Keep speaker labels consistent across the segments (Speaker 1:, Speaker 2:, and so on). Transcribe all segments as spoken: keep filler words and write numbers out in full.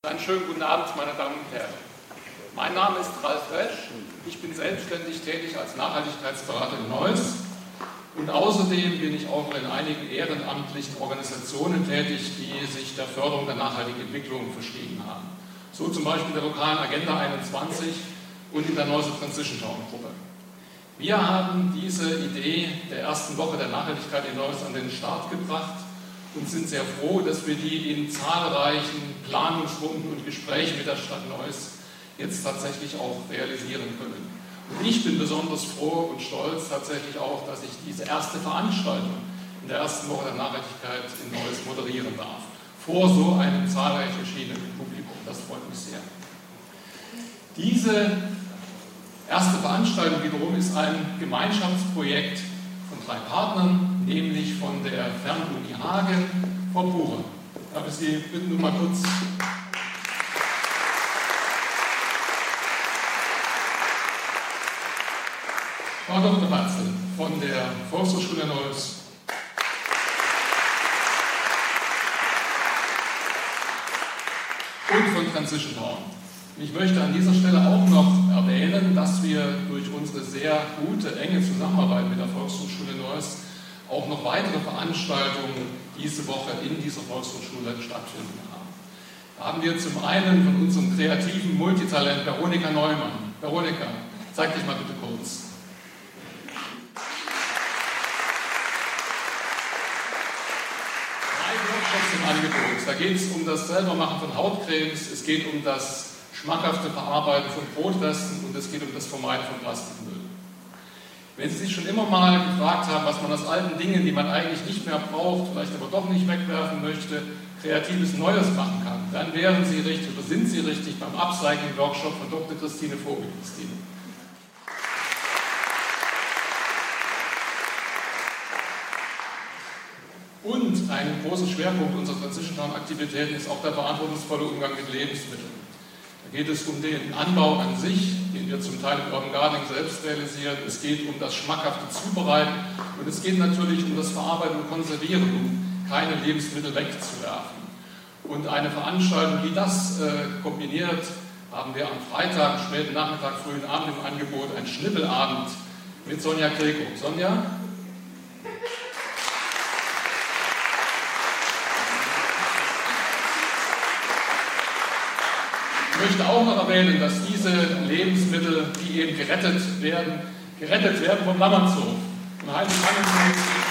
Speaker 1: Einen schönen guten Abend, meine Damen und Herren. Mein Name ist Ralf Resch. Ich bin selbstständig tätig als Nachhaltigkeitsberater in Neuss. Und außerdem bin ich auch in einigen ehrenamtlichen Organisationen tätig, die sich der Förderung der nachhaltigen Entwicklung verschrieben haben. So zum Beispiel der lokalen Agenda einundzwanzig und in der Neusser Transition Town Gruppe. Wir haben diese Idee der ersten Woche der Nachhaltigkeit in Neuss an den Start gebracht und sind sehr froh, dass wir die in zahlreichen Planungsrunden und Gesprächen mit der Stadt Neuss jetzt tatsächlich auch realisieren können. Und ich bin besonders froh und stolz tatsächlich auch, dass ich diese erste Veranstaltung in der ersten Woche der Nachhaltigkeit in Neuss moderieren darf. Vor so einem zahlreich erschienenen Publikum. Das freut mich sehr. Diese erste Veranstaltung wiederum ist ein Gemeinschaftsprojekt von drei Partnern, nämlich von der Fernuni Hagen, Frau Bucher. Darf ich Sie bitten, nur mal kurz. Frau Doktor Batzel von der Volkshochschule Neuss. Und von Transition Town. Ich möchte an dieser Stelle auch noch erwähnen, dass wir durch unsere sehr gute, enge Zusammenarbeit mit der Volkshochschule Neuss auch noch weitere Veranstaltungen diese Woche in dieser Volkshochschule stattfinden haben. Da haben wir zum einen von unserem kreativen Multitalent Veronika Neumann. Veronika, zeig dich mal bitte kurz. Drei Workshops im Angebot. Da geht es um das Selbermachen von Hautcremes, es geht um das schmackhafte Verarbeiten von Brotresten und es geht um das Vermeiden von Plastikmüll. Wenn Sie sich schon immer mal gefragt haben, was man aus alten Dingen, die man eigentlich nicht mehr braucht, vielleicht aber doch nicht wegwerfen möchte, kreatives Neues machen kann, dann wären Sie richtig oder sind Sie richtig beim Upcycling-Workshop von Doktor Christine Vogel. Christine. Und ein großer Schwerpunkt unserer Transition Town Aktivitäten ist auch der verantwortungsvolle Umgang mit Lebensmitteln. Da geht es um den Anbau an sich, den wir zum Teil im Urban Gardening selbst realisieren. Es geht um das schmackhafte Zubereiten und es geht natürlich um das Verarbeiten und Konservieren, um keine Lebensmittel wegzuwerfen. Und eine Veranstaltung, die das äh, kombiniert, haben wir am Freitag, späten Nachmittag, frühen Abend im Angebot, ein Schnippelabend mit Sonja Greco. Sonja? Ich möchte auch noch erwähnen, dass diese Lebensmittel, die eben gerettet werden, gerettet werden vom Lammertzoo. Und Heinrich Hannen,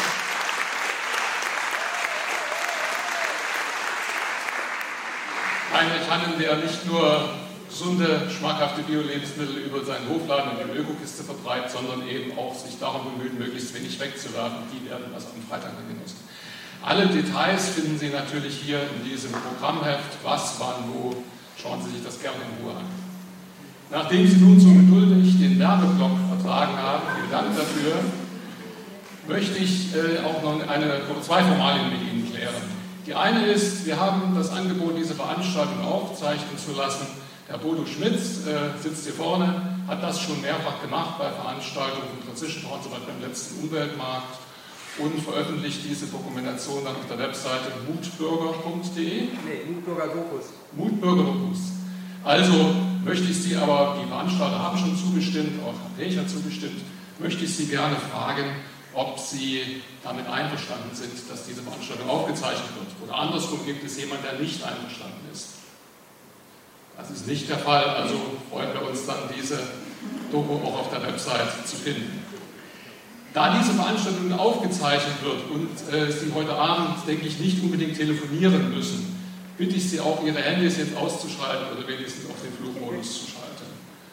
Speaker 1: Heinrich Hannen, der nicht nur gesunde, schmackhafte Bio-Lebensmittel über seinen Hofladen und die Ökokiste vertreibt, sondern eben auch sich darum bemüht, möglichst wenig wegzuwerfen. Die werden also am Freitag dann genossen. Alle Details finden Sie natürlich hier in diesem Programmheft, was, wann, wo. Schauen Sie sich das gerne in Ruhe an. Nachdem Sie nun so geduldig den Werbeblock vertragen haben, vielen Dank dafür, möchte ich äh, auch noch eine, zwei Formalien mit Ihnen klären. Die eine ist, wir haben das Angebot, diese Veranstaltung aufzeichnen zu lassen. Herr Bodo Schmitz äh, sitzt hier vorne, hat das schon mehrfach gemacht bei Veranstaltungen von Transition Town, zum Beispiel beim letzten Umweltmarkt, und veröffentlicht diese Dokumentation dann auf der Webseite mutbürger punkt de.
Speaker 2: Nee, Mutbürger Dokus.
Speaker 1: Mutbürger Dokus. Also möchte ich Sie aber, die Veranstalter haben schon zugestimmt, auch Herr Pech hat zugestimmt, möchte ich Sie gerne fragen, ob Sie damit einverstanden sind, dass diese Veranstaltung aufgezeichnet wird. Oder andersrum, gibt es jemanden, der nicht einverstanden ist. Das ist nicht der Fall, also freuen wir uns dann, diese Doku auch auf der Website zu finden. Da diese Veranstaltung aufgezeichnet wird und äh, Sie heute Abend, denke ich, nicht unbedingt telefonieren müssen, bitte ich Sie auch, Ihre Handys jetzt auszuschalten oder wenigstens auf den Flugmodus zu schalten.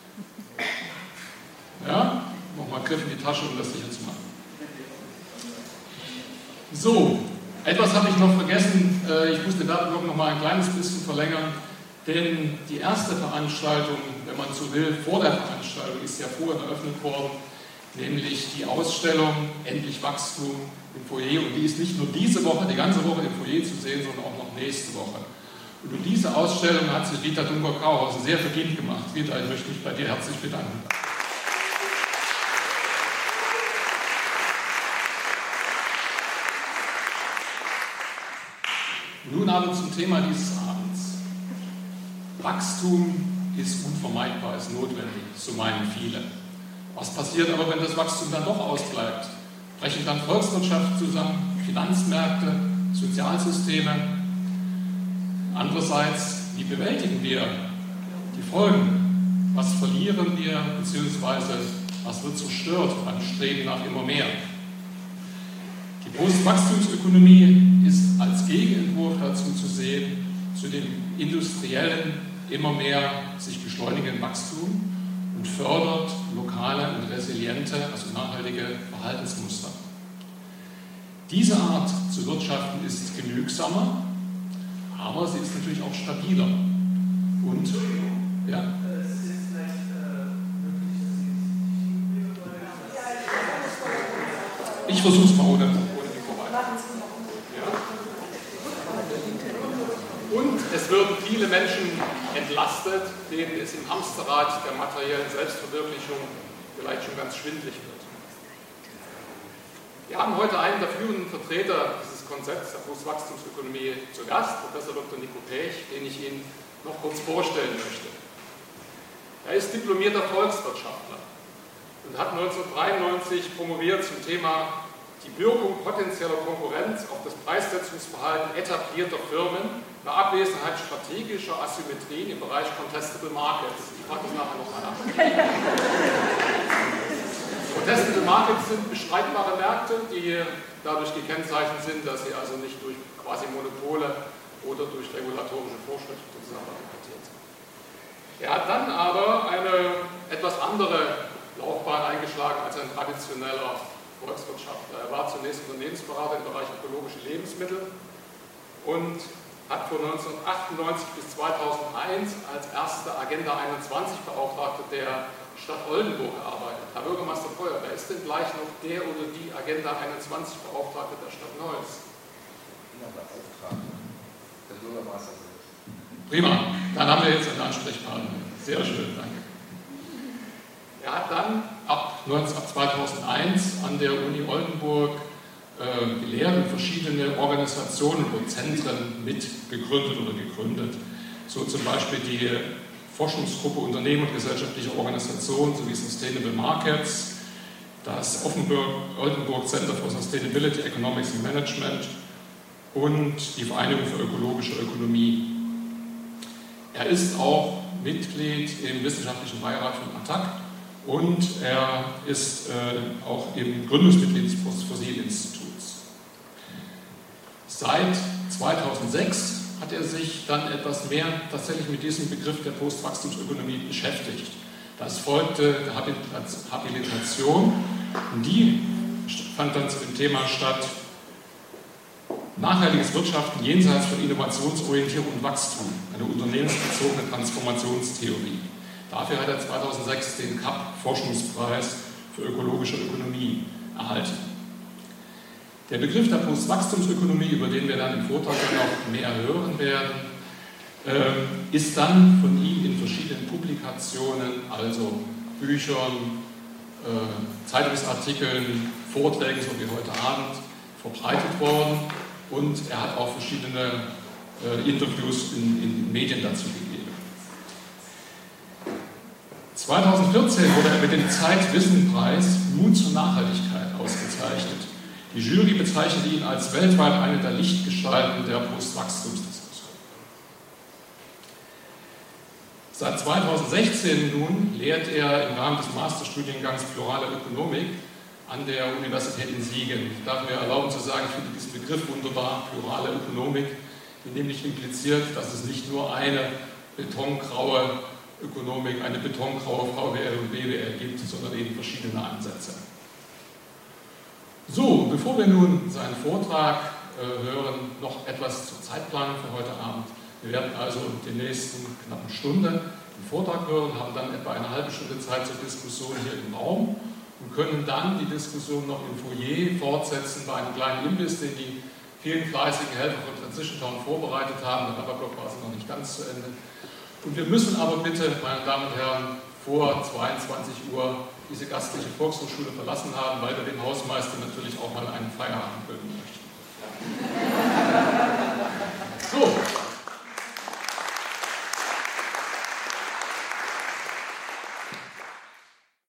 Speaker 1: Ja, nochmal Griff in die Tasche, um das sicher zu machen. So, etwas habe ich noch vergessen. Äh, ich muss den Werbeblock noch mal ein kleines bisschen verlängern, denn die erste Veranstaltung, wenn man so will, vor der Veranstaltung ist ja vorher eröffnet worden, nämlich die Ausstellung Endlich Wachstum im Foyer. Und die ist nicht nur diese Woche, die ganze Woche im Foyer zu sehen, sondern auch noch nächste Woche. Und um diese Ausstellung hat sich Rita Dunker-Kauhausen sehr verdient gemacht. Rita, ich möchte mich bei dir herzlich bedanken. Nun aber zum Thema dieses Abends. Wachstum ist unvermeidbar, ist notwendig, so meinen viele. Was passiert aber, wenn das Wachstum dann doch ausbleibt? Brechen dann Volkswirtschaft zusammen, Finanzmärkte, Sozialsysteme? Andererseits, wie bewältigen wir die Folgen? Was verlieren wir, beziehungsweise was wird zerstört beim Streben nach immer mehr? Die Postwachstumsökonomie ist als Gegenentwurf dazu zu sehen, zu dem industriellen, immer mehr sich beschleunigenden Wachstum und fördert lokale und resiliente, also nachhaltige Verhaltensmuster. Diese Art zu wirtschaften ist genügsamer, aber sie ist natürlich auch stabiler. Und, ja. Ich versuche es mal ohne, ohne Mikro weiter. Ja. Und es würden viele Menschen entlastet, denen es im Hamsterrad der materiellen Selbstverwirklichung vielleicht schon ganz schwindlig wird. Wir haben heute einen der führenden Vertreter dieses Konzepts der Postwachstumsökonomie zu Gast, Professor Doktor Nico Pech, den ich Ihnen noch kurz vorstellen möchte. Er ist diplomierter Volkswirtschaftler und hat neunzehnhundertdreiundneunzig promoviert zum Thema die Wirkung potenzieller Konkurrenz auf das Preissetzungsverhalten etablierter Firmen bei Abwesenheit strategischer Asymmetrien im Bereich Contestable Markets. Ich frage das nachher nochmal nach. Contestable Markets sind bestreitbare Märkte, die dadurch gekennzeichnet sind, dass sie also nicht durch quasi Monopole oder durch regulatorische Vorschriften zusammenargumentiert sind. Er hat dann aber eine etwas andere Laufbahn eingeschlagen als ein traditioneller Volkswirtschaftler. Er war zunächst Unternehmensberater im Bereich ökologische Lebensmittel und hat von neunzehnhundertachtundneunzig bis zweitausendeins als erster Agenda einundzwanzig Beauftragte der Stadt Oldenburg gearbeitet. Herr Bürgermeister Feuer, wer ist denn gleich noch der oder die Agenda einundzwanzig Beauftragte der Stadt Neuss? Der Bürgermeister selbst. Prima, dann haben wir jetzt einen Ansprechpartner. Sehr schön, danke. Er hat dann ab zweitausendeins an der Uni Oldenburg äh, gelehrt und verschiedene Organisationen oder Zentren mitgegründet oder gegründet. So zum Beispiel die Forschungsgruppe Unternehmen und gesellschaftliche Organisationen sowie Sustainable Markets, das Offenburg-Oldenburg Center for Sustainability, Economics and Management und die Vereinigung für ökologische Ökonomie. Er ist auch Mitglied im wissenschaftlichen Beirat von A T A C und er ist äh, auch im Gründungsmitglied des Fossil-Instituts. Seit zweitausendsechs hat er sich dann etwas mehr tatsächlich mit diesem Begriff der Postwachstumsökonomie beschäftigt. Das folgte der Habilitation und die fand dann zu dem Thema statt nachhaltiges Wirtschaften jenseits von Innovationsorientierung und Wachstum, eine unternehmensbezogene Transformationstheorie. Dafür hat er zweitausendsechs den K A P-Forschungspreis für ökologische Ökonomie erhalten. Der Begriff der Postwachstumsökonomie, über den wir dann im Vortrag noch mehr hören werden, äh, ist dann von ihm in verschiedenen Publikationen, also Büchern, äh, Zeitungsartikeln, Vorträgen, so wie heute Abend, verbreitet worden und er hat auch verschiedene äh, Interviews in, in Medien dazu gegeben. zweitausendvierzehn wurde er mit dem Zeit-Wissen-Preis Mut zur Nachhaltigkeit ausgezeichnet. Die Jury bezeichnete ihn als weltweit eine der Lichtgestalten der Postwachstumsdiskussion. Seit zweitausendsechzehn nun lehrt er im Rahmen des Masterstudiengangs Plurale Ökonomik an der Universität in Siegen. Ich darf mir erlauben zu sagen, ich finde diesen Begriff wunderbar, Plurale Ökonomik, die nämlich impliziert, dass es nicht nur eine betongraue Ökonomik, eine betongraue V W L und B W L gibt, sondern eben verschiedene Ansätze. So, bevor wir nun seinen Vortrag äh, hören, noch etwas zur Zeitplanung für heute Abend. Wir werden also in der nächsten knappen Stunde den Vortrag hören, haben dann etwa eine halbe Stunde Zeit zur Diskussion hier im Raum und können dann die Diskussion noch im Foyer fortsetzen bei einem kleinen Imbiss, den die vielen fleißigen Helfer von Transition Town vorbereitet haben. Der Werbeblock war also noch nicht ganz zu Ende. Und wir müssen aber bitte, meine Damen und Herren, vor zweiundzwanzig Uhr diese gastliche Volkshochschule verlassen haben, weil wir dem Hausmeister natürlich auch mal einen Feierabend gönnen möchten. So.